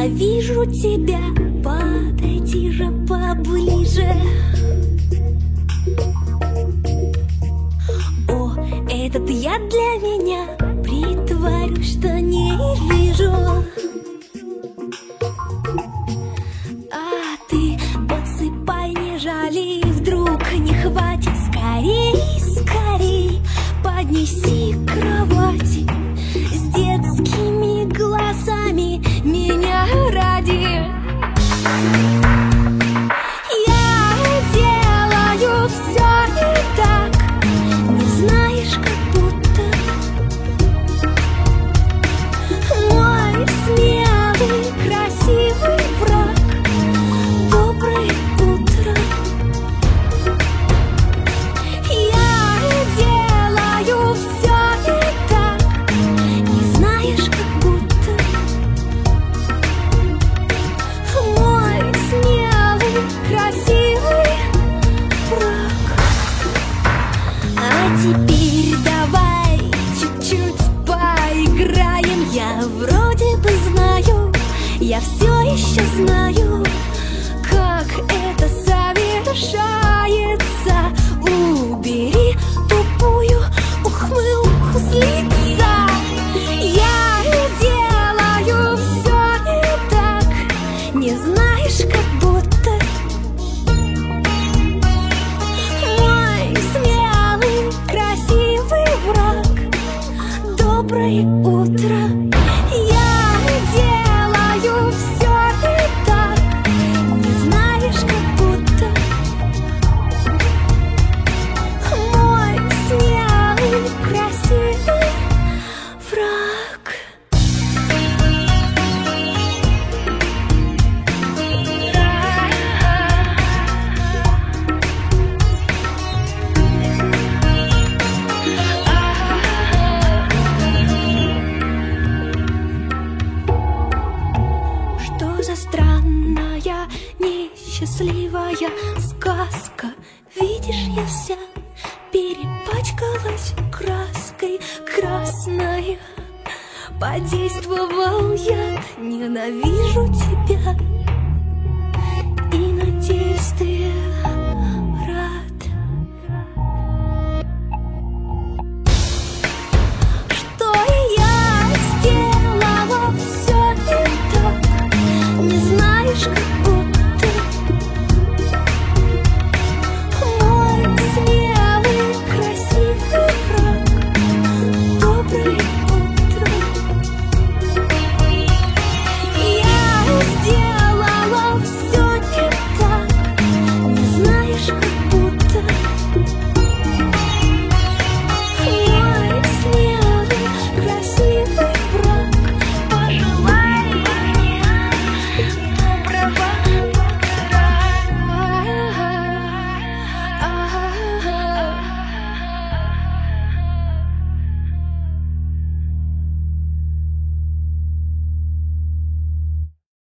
ненавижу тебя. Подойди же поближе. О, этот я для меня. Притворюсь, что не вижу. А ты подсыпай, не жали. Вдруг не хватит. Скорей, скорей поднеси к кровати. С детскими глазами меня ради. Я делаю все не так. Не знаешь, как будто мой смелый, красивый враг. Доброе утро. Я делаю все не так. Не знаешь, как будто мой смелый, красивый враг. А теперь давай чуть-чуть поиграем. Я вроде бы знаю, я все еще знаю, как это совершается. Убери тупую ухмылку с лица. Я делаю все не так. Не знаешь, как будто мой смелый, красивый враг. Доброе утро. Я делаю все не так. Не знаешь, как будто мой смелый, красивый враг. Что за странная, несчастливая сказка? Видишь, я вся перепачкалась краской красной. Подействовал яд, ненавижу тебя. И надеюсь, ты